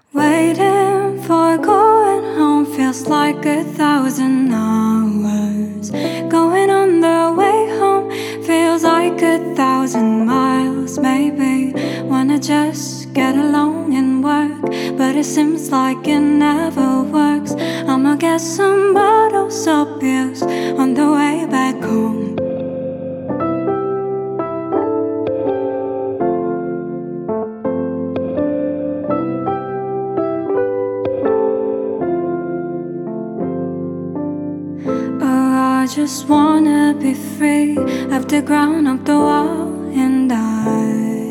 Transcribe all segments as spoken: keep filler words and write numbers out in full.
Waiting for going home feels like a thousand hours. Going on the way home feels like a thousand miles. Maybe wanna just get along and work, but it seems like it never works. I'ma get some bottles of beers on the way back home. I just wanna be free of the ground, of the wall, and I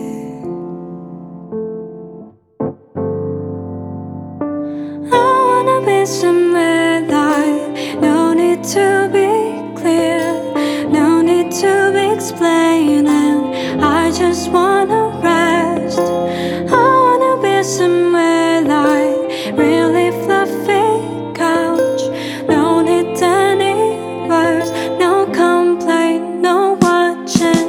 I wanna be somewhere like no need to be clear, no need to be explaining. I just wanna rest. I wanna be somewhere like really fluffy couch, no need any words, no complaint, no watching.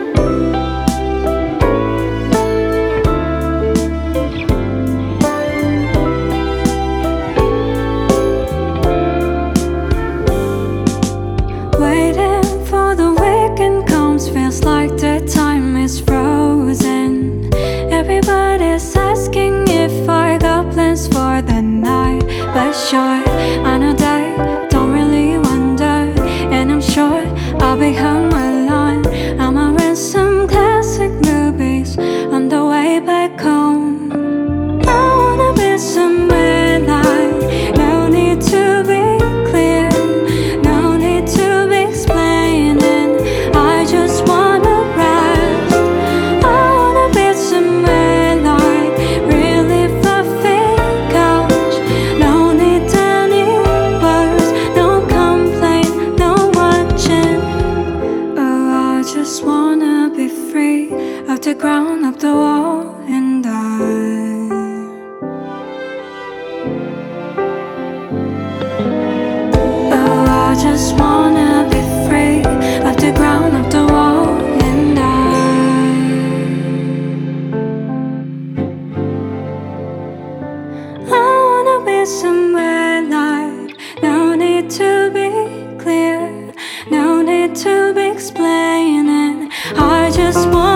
Waiting for the weekend comes feels like the time is frozen. Everybody's asking if I got plans for the night, but sure, I know they don't really wonder, and I'm sure I'll be home alone. I'ma rent some classic movies on the way back home. I wanna be somewhere like no need to be clear, no need to be explaining. I just wanna rest. I wanna be somewhere like really fluffy couch, no need any words, no complaint, no watching. Oh, I just wanna be free of the ground, of the wall, and I Oh, I just wanna be free of the ground, of the wall, and I I wanna be somewhere like no need to be clear, no need to be explaining. I just want